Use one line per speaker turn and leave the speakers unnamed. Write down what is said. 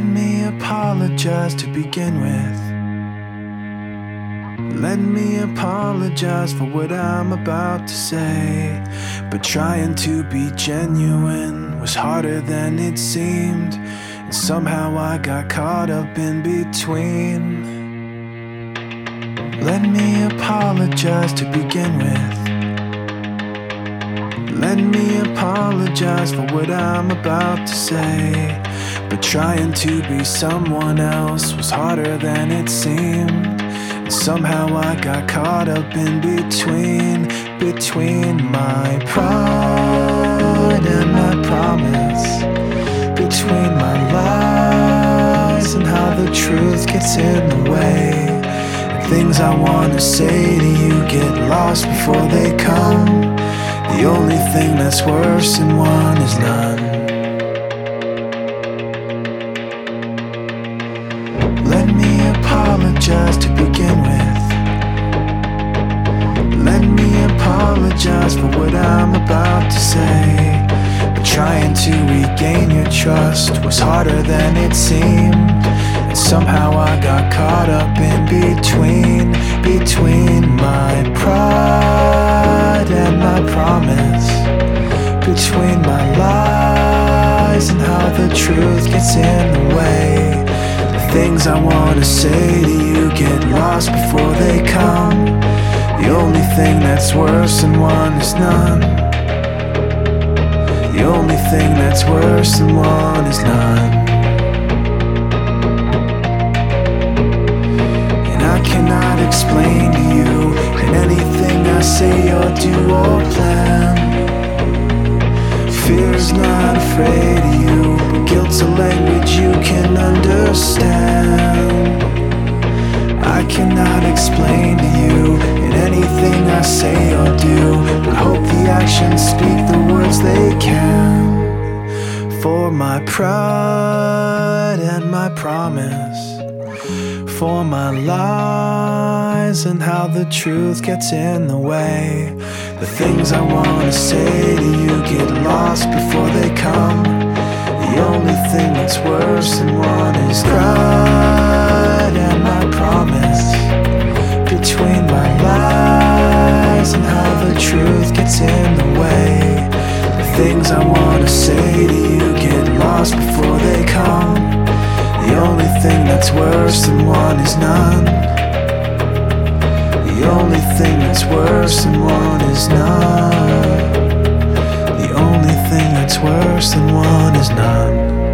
Let me apologize to begin with. Let me apologize for what I'm about to say. But trying to be genuine was harder than it seemed, and somehow I got caught up in between. Let me apologize to begin with. Let me apologize for what I'm about to say. But trying to be someone else was harder than it seemed, and somehow I got caught up in between my pride and my promise, between my lies and how the truth gets in the way. And things I wanna say to you get lost before they come. The only thing that's worse than one is none. Let me apologize to begin with. Let me apologize for what I'm about to say. But trying to regain your trust was harder than it seemed, and somehow I got caught up in between my pride and my promise, between my lies and how the truth gets in the way. The things I wanna say to you get lost before they come. The only thing that's worse than one is none. The only thing that's worse than one is none. And I cannot explain to you in anything I say or do or plan. Fear's not afraid of you, but guilt's a language you can understand. I cannot explain to you in anything I say or do, but hope the actions speak the words they can. For my pride and my promise, for my lies and how the truth gets in the way. The things I wanna say to you get lost before they come. The only thing that's worse than one is pride and my promise, between my lies and how the truth gets in the way. The things I wanna say to you get lost before they come. The only thing that's worse than one is none. The only thing that's worse than one is none. The only thing that's worse than one is none.